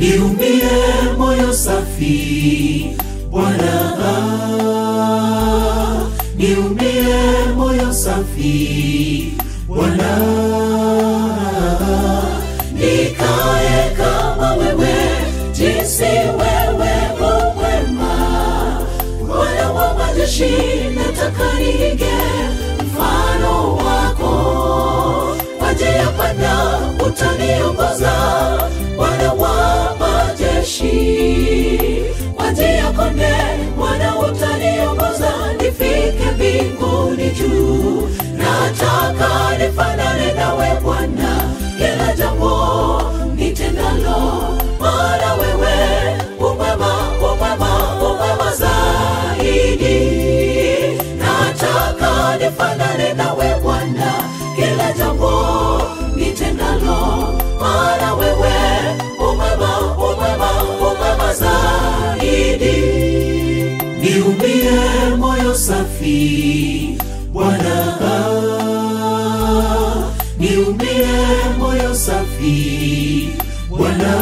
niumbie moyo safi Bwana, niumbie moyo safi Bwana, nikae kama wewe, jinsi wewe umwema. Bwana wa majeshi, nataka niige mfano wako. Kwa njia panda utaniongoza, Bwana wa majeshi. Kwa njia konde, Bwana utaniongoza, nifike mbinguni juu. Nataka nifanane nawe Bwana, kila jambo nitendalo. Maana wewe umwema, umwema, umwema zaidi. Nataka nifanane nawe Bwana, kila jambo nitendalo. Maana wewe umwema, umwema, umwema zaidi. Niumbie moyo safi Bwana, niumbie moyo safi Bwana,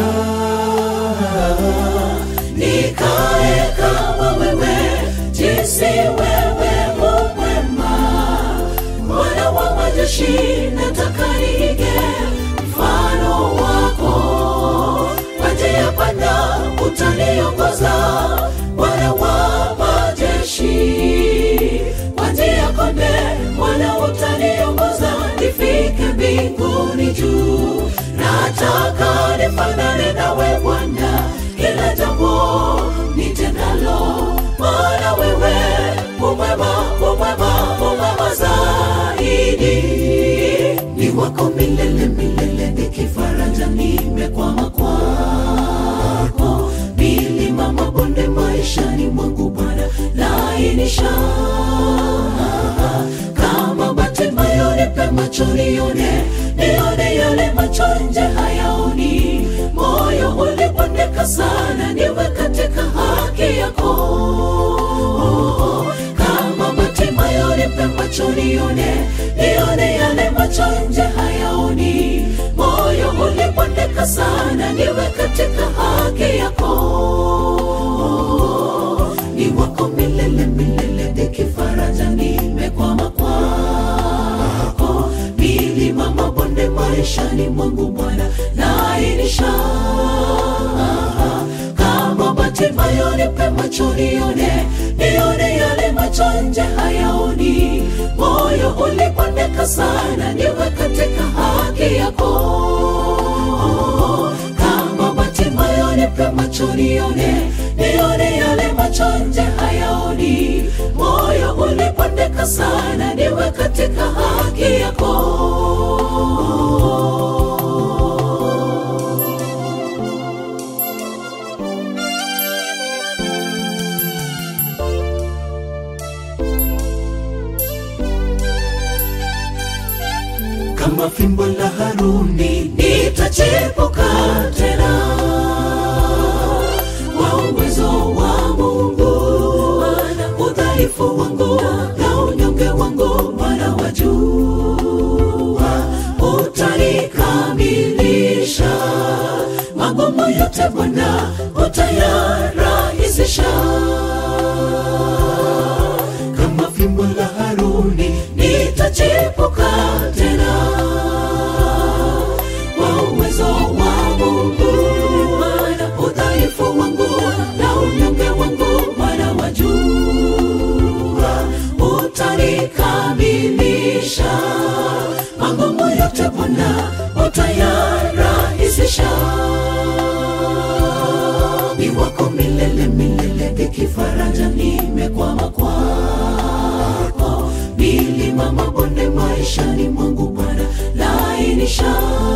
nikae kama wewe, jinsi wewe umwema. Bwana wa majeshi, nataka niige mfano wako. Kwa njia panda utaniongoza, Bwana wa majeshi. Kwa njia konde, Bwana utaniongoza, nifike mbinguni juu. Nataka nifanane nawe Bwana, kila jambo nitendalo. Maana wewe umwema, umwema, umwema zaidi. Ni wako milele milele, nikifaraja nimekwama kwako. Milima mabonde maishani mwangu Bwana, lainisha. Kama Bartimayo nipe macho nione, nione yale macho nje hayaoni. Moyo ulibondeka sana, niwe katika haki yako. Kama Bartimayo nipe macho nione, nione yale macho nje hayaoni. Moyo ulibondeka sana, niwe katika haki yako. Ni wako milele milele, nikifaraja nimekwama kwako. Milima mabonde maishani mwangu Bwana, lainisha. Kama Bartimayo nipe macho nione, nione yale macho nje hayaoni. Moyo ulibondeka sana, niwe katika haki yako. Kama Bartimayo nipe macho nione, nione yale macho nje hayaoni. Moyo ulibondeka sana, niwe katika haki yako. Kama fimbo la Haruni nitachipuka tena, kwa uwezo wa Mungu. Udhaifu wangu na unyonge wangu Bwana wajua. Utanikamilisha magumu yote Bwana, utayarahisisha. Kama fimbo la Haruni nitachipuka tena, kwa uwezo wa Mungu. Udhaifu wangu na unyonge wangu Bwana wajua. Utanikamilisha magumu yote Bwana, utayarahisisha. Ni wako milele milele, nikifaraja nimekwama kwako. Milima mabonde maishani mwangu Bwana, lainisha.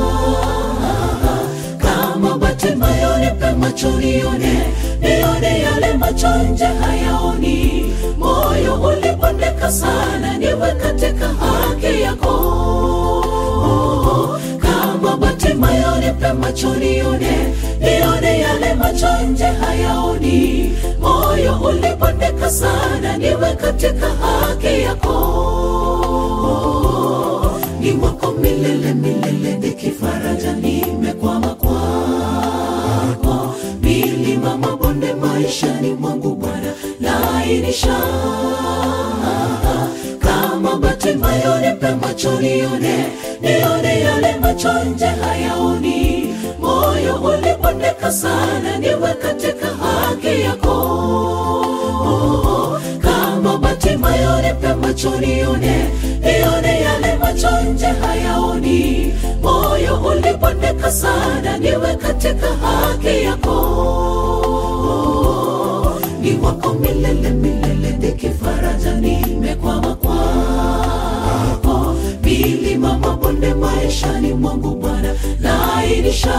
Kama Bartimayo nipe macho nione, nione yale macho nje hayaoni. Moyo ulibondeka sana, niwe katika haki yako. Kama Bartimayo nipe macho nione, nione yale macho nje hayaoni. Moyo ulibondeka sana, niwe katika haki yako. Ni wako milele milele, nikifaraja nimekwama kwako. mabonde maishani mwangu Bwana, lainisha. Kama Bartimayo nipe macho nione, nione yale macho nje hayaoni. Moyo ulibondeka sana, niwe katika haki yako. Kama Bartimayo nipe macho nione, nione yale macho nje hayaoni. Moyo ulibondeka sana, niwe katika haki yako. Ni wako milele milele, nikifaraja nimekwama kwako. Milima mabonde maishani mwangu Bwana, lainisha.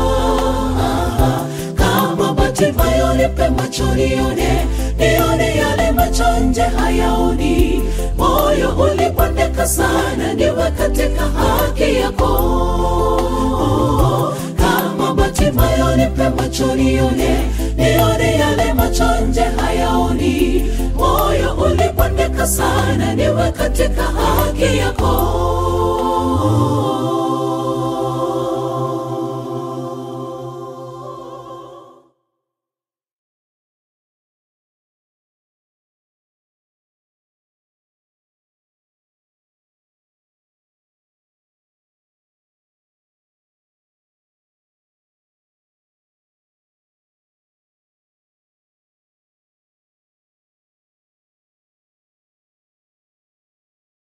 Kama Bartimayo nipe macho nione, nione yale macho nje hayaoni. Moyo ulibondeka sana, niwe katika haki yako. Kama Bartimayo nipe macho nione, nione yale macho nje hayaoni. Moyo ulibondeka sana, niwe katika haki yako.